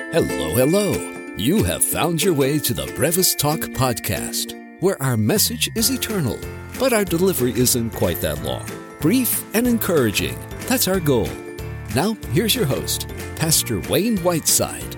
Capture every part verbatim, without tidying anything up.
Hello, hello. You have found your way to the Brevis Talk podcast, where our message is eternal, but our delivery isn't quite that long. Brief and encouraging. That's our goal. Now, here's your host, Pastor Wayne Whiteside.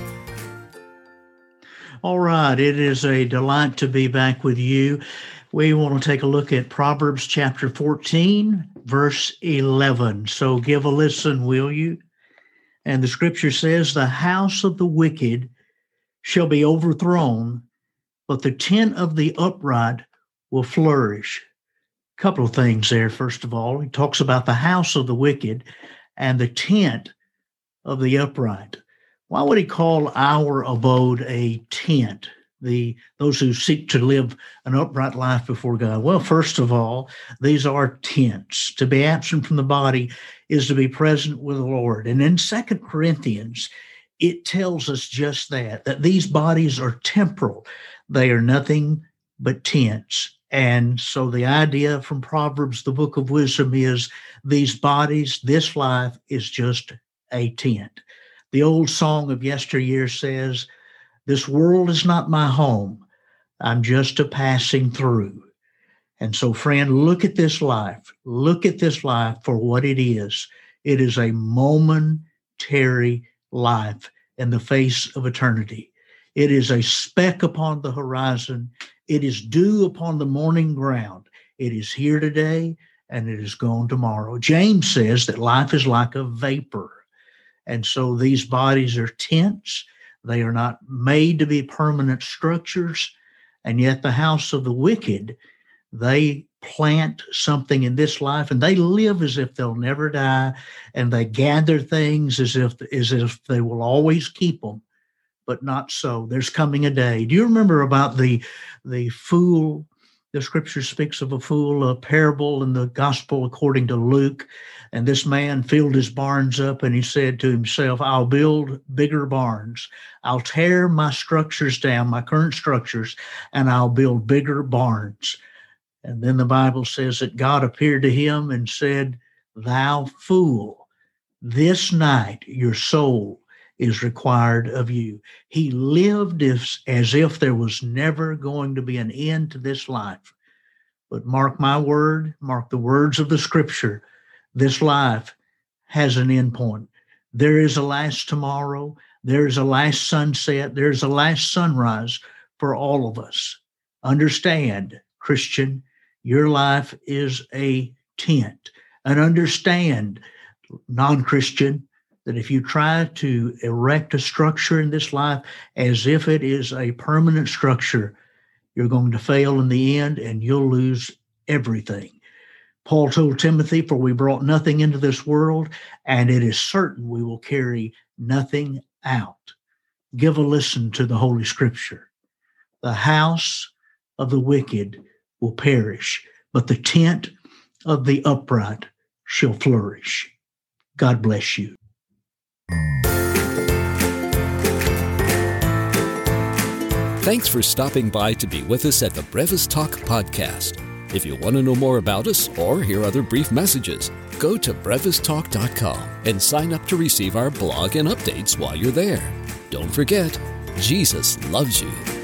All right, it is a delight to be back with you. We want to take a look at Proverbs chapter fourteen, verse eleven. So give a listen, will you? And the scripture says, "The house of the wicked shall be overthrown, but the tent of the upright will flourish." A couple of things there. First of all, he talks about the house of the wicked and the tent of the upright. Why would he call our abode a tent? The those who seek to live an upright life before God. Well, first of all, these are tents. To be absent from the body is to be present with the Lord. And in Second Corinthians, it tells us just that, that these bodies are temporal. They are nothing but tents. And so the idea from Proverbs, the book of wisdom, is these bodies, this life is just a tent. The old song of yesteryear says, "This world is not my home. I'm just a passing through." And so, friend, look at this life. Look at this life for what it is. It is a momentary life in the face of eternity. It is a speck upon the horizon. It is dew upon the morning ground. It is here today and it is gone tomorrow. James says that life is like a vapor. And so these bodies are tents. They are not made to be permanent structures. And yet the house of the wicked, they plant something in this life and they live as if they'll never die. And they gather things as if, as if they will always keep them, but not so. There's coming a day. Do you remember about the, the fool? The scripture speaks of a fool, a parable in the gospel according to Luke. And this man filled his barns up and he said to himself, "I'll build bigger barns. I'll tear my structures down, my current structures, and I'll build bigger barns." And then the Bible says that God appeared to him and said, "Thou fool, this night your soul is required of you." He lived as, as if there was never going to be an end to this life. But mark my word, mark the words of the scripture, this life has an end point. There is a last tomorrow. There is a last sunset. There is a last sunrise for all of us. Understand, Christian, your life is a tent. And understand, non-Christian, that if you try to erect a structure in this life as if it is a permanent structure, you're going to fail in the end and you'll lose everything. Paul told Timothy, "For we brought nothing into this world, and it is certain we will carry nothing out." Give a listen to the Holy Scripture. The house of the wicked will perish, but the tent of the upright shall flourish. God bless you. Thanks for stopping by to be with us at the Brevis Talk podcast. If you want to know more about us or hear other brief messages, go to brevis talk dot com and sign up to receive our blog and updates while you're there. Don't forget, Jesus loves you.